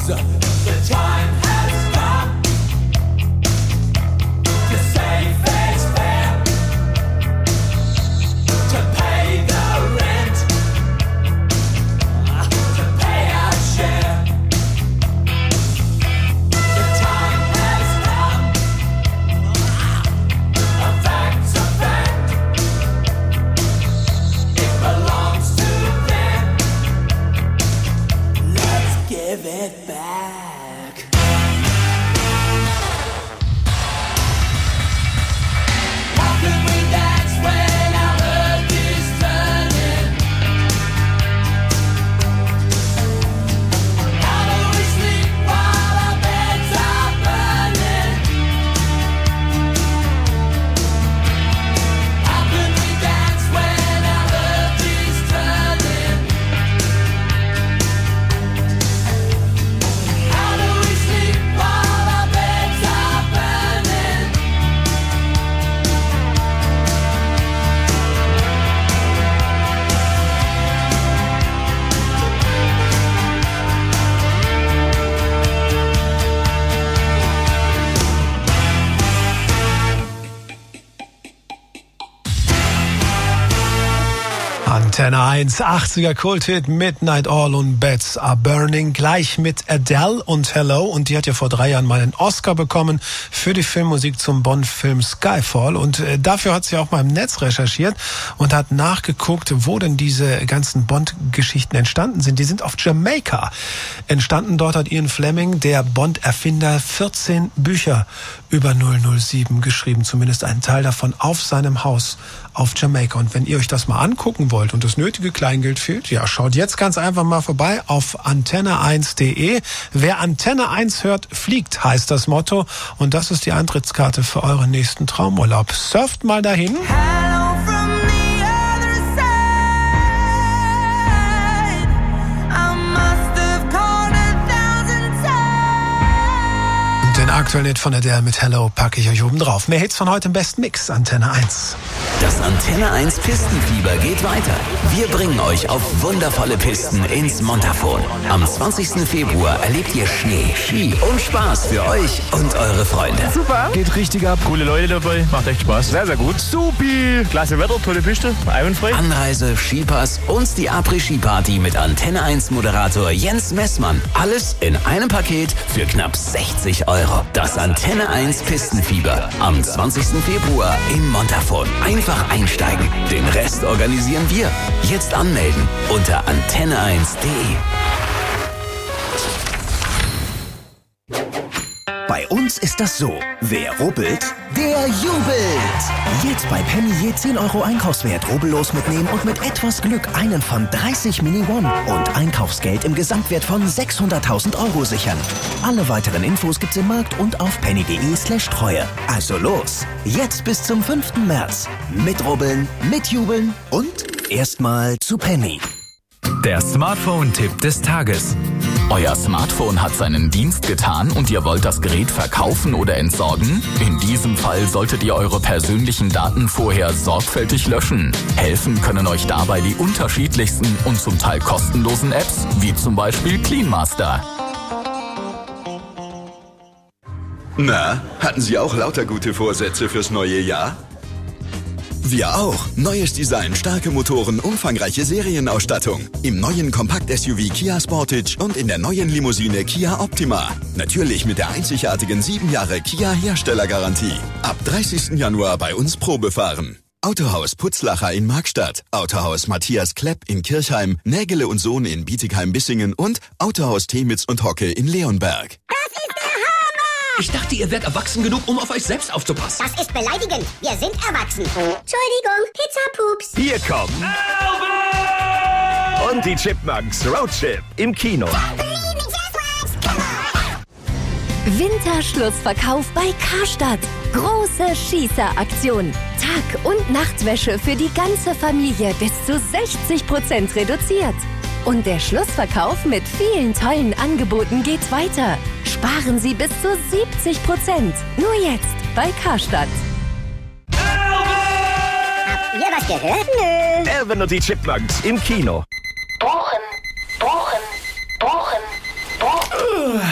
Antenne 1, 80er Kulthit Midnight Oil und Beds Are Burning, gleich mit Adele und Hello. Und die hat ja vor 3 Jahren mal einen Oscar bekommen für die Filmmusik zum Bond-Film Skyfall. Und dafür hat sie auch mal im Netz recherchiert und hat nachgeguckt, wo denn diese ganzen Bond-Geschichten entstanden sind. Die sind auf Jamaika entstanden. Dort hat Ian Fleming, der Bond-Erfinder, 14 Bücher über 007 geschrieben. Zumindest einen Teil davon auf seinem Haus auf Jamaika. Und wenn ihr euch das mal angucken wollt und das nötige Kleingeld fehlt, ja, schaut jetzt ganz einfach mal vorbei auf antenne1.de. Wer Antenne 1 hört, fliegt, heißt das Motto. Und das ist die Eintrittskarte für euren nächsten Traumurlaub. Surft mal dahin. Den aktuellen Hit von Adele mit Hello packe ich euch oben drauf. Mehr Hits von heute im besten Mix. Antenne 1. Das Antenne 1 Pistenfieber geht weiter. Wir bringen euch auf wundervolle Pisten ins Montafon. Am 20. Februar erlebt ihr Schnee, Ski und Spaß für euch und eure Freunde. Super. Geht richtig ab. Coole Leute dabei. Macht echt Spaß. Sehr, sehr gut. Supi. Klasse Wetter, tolle Piste. Einwandfrei. Anreise, Skipass und die Après-Ski-Party mit Antenne 1 Moderator Jens Messmann. Alles in einem Paket für knapp 60 €. Das Antenne 1 Pistenfieber am 20. Februar im Montafon. Einfach einsteigen. Den Rest organisieren wir. Jetzt anmelden unter antenne1.de. Bei uns ist das so. Wer rubbelt, der jubelt. Jetzt bei Penny je 10 € Einkaufswert rubbellos mitnehmen und mit etwas Glück einen von 30 Mini One und Einkaufsgeld im Gesamtwert von 600.000 € sichern. Alle weiteren Infos gibt's im Markt und auf penny.de/Treue. Also los. Jetzt bis zum 5. März. Mitrubbeln, mitjubeln und erstmal zu Penny. Der Smartphone-Tipp des Tages. Euer Smartphone hat seinen Dienst getan und ihr wollt das Gerät verkaufen oder entsorgen? In diesem Fall solltet ihr eure persönlichen Daten vorher sorgfältig löschen. Helfen können euch dabei die unterschiedlichsten und zum Teil kostenlosen Apps, wie zum Beispiel Cleanmaster. Na, hatten Sie auch lauter gute Vorsätze fürs neue Jahr? Wir auch. Neues Design, starke Motoren, umfangreiche Serienausstattung. Im neuen Kompakt-SUV Kia Sportage und in der neuen Limousine Kia Optima. Natürlich mit der einzigartigen 7 Jahre Kia Herstellergarantie. Ab 30. Januar bei uns Probefahren. Autohaus Putzlacher in Markstadt, Autohaus Matthias Klepp in Kirchheim, Nägele und Sohn in Bietigheim-Bissingen und Autohaus Temitz und Hocke in Leonberg. Ich dachte, ihr wärt erwachsen genug, um auf euch selbst aufzupassen. Das ist beleidigend. Wir sind erwachsen. Entschuldigung, Pizza-Pups. Hier kommen und die Chipmunks Roadtrip im Kino. Winterschlussverkauf bei Karstadt. Große Schießeraktion. Tag- und Nachtwäsche für die ganze Familie bis zu 60% reduziert. Und der Schlussverkauf mit vielen tollen Angeboten geht weiter. Sparen Sie bis zu 70%. Nur jetzt bei Karstadt. Habt ihr was gehört? Nö. Alvin und die Chipmunks im Kino. Buchen.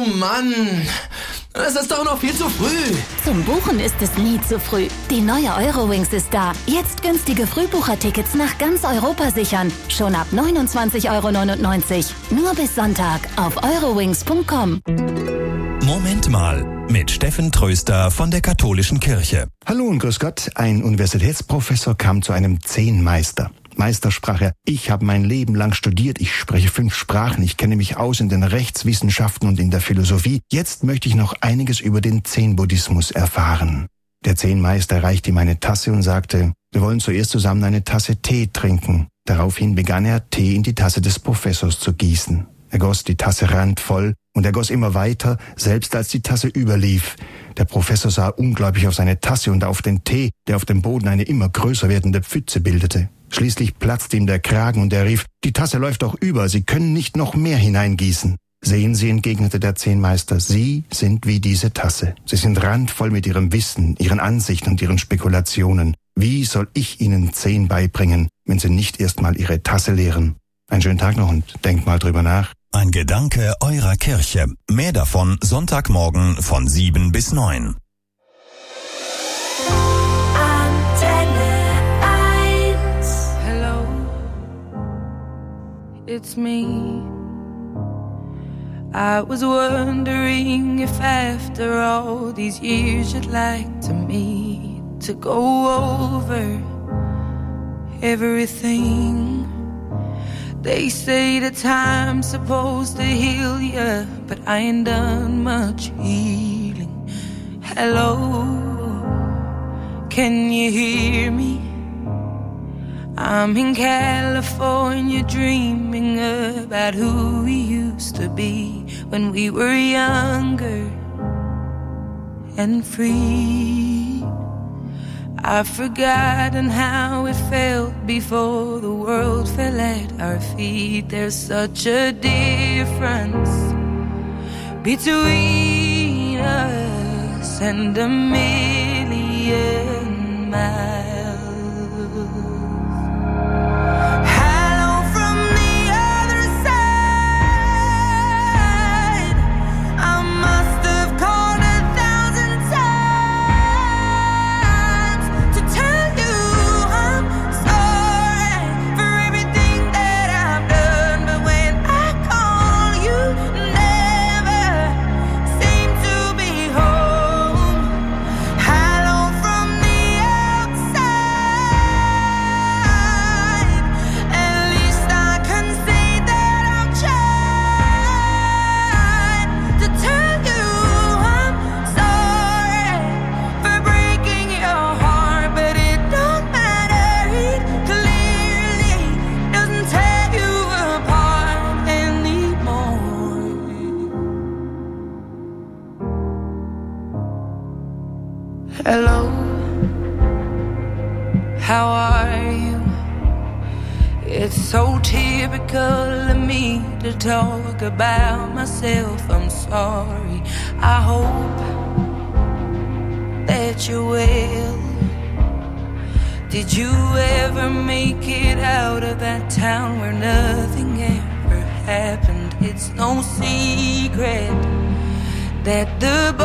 Oh Mann, es ist doch noch viel zu früh. Zum Buchen ist es nie zu früh. Die neue Eurowings ist da. Jetzt günstige Frühbuchertickets nach ganz Europa sichern. Schon ab 29,99 €. Nur bis Sonntag auf eurowings.com. Moment mal, mit Steffen Tröster von der Katholischen Kirche. Hallo und grüß Gott, ein Universitätsprofessor kam zu einem Zehnmeister. Meister, sprach er, ich habe mein Leben lang studiert, ich spreche 5 Sprachen, ich kenne mich aus in den Rechtswissenschaften und in der Philosophie. Jetzt möchte ich noch einiges über den Zen-Buddhismus erfahren. Der Zehnmeister reichte ihm eine Tasse und sagte, wir wollen zuerst zusammen eine Tasse Tee trinken. Daraufhin begann er, Tee in die Tasse des Professors zu gießen. Er goss die Tasse randvoll und er goss immer weiter, selbst als die Tasse überlief. Der Professor sah ungläubig auf seine Tasse und auf den Tee, der auf dem Boden eine immer größer werdende Pfütze bildete. Schließlich platzte ihm der Kragen und er rief, die Tasse läuft doch über, Sie können nicht noch mehr hineingießen. Sehen Sie, entgegnete der Zehnmeister, Sie sind wie diese Tasse. Sie sind randvoll mit Ihrem Wissen, Ihren Ansichten und Ihren Spekulationen. Wie soll ich Ihnen Zen beibringen, wenn Sie nicht erst mal Ihre Tasse leeren? Einen schönen Tag noch und denkt mal drüber nach. Ein Gedanke eurer Kirche. Mehr davon Sonntagmorgen von 7 bis 9. It's me. I was wondering if after all these years you'd like to meet, to go over everything. They say that time's supposed to heal ya, but I ain't done much healing. Hello, can you hear me? I'm in California dreaming about who we used to be when we were younger and free. I've forgotten how it felt before the world fell at our feet. There's such a difference between us and a million miles. Hello, how are you? It's so typical of me to talk about myself. I'm sorry. I hope that you're well. Did you ever make it out of that town where nothing ever happened? It's no secret that the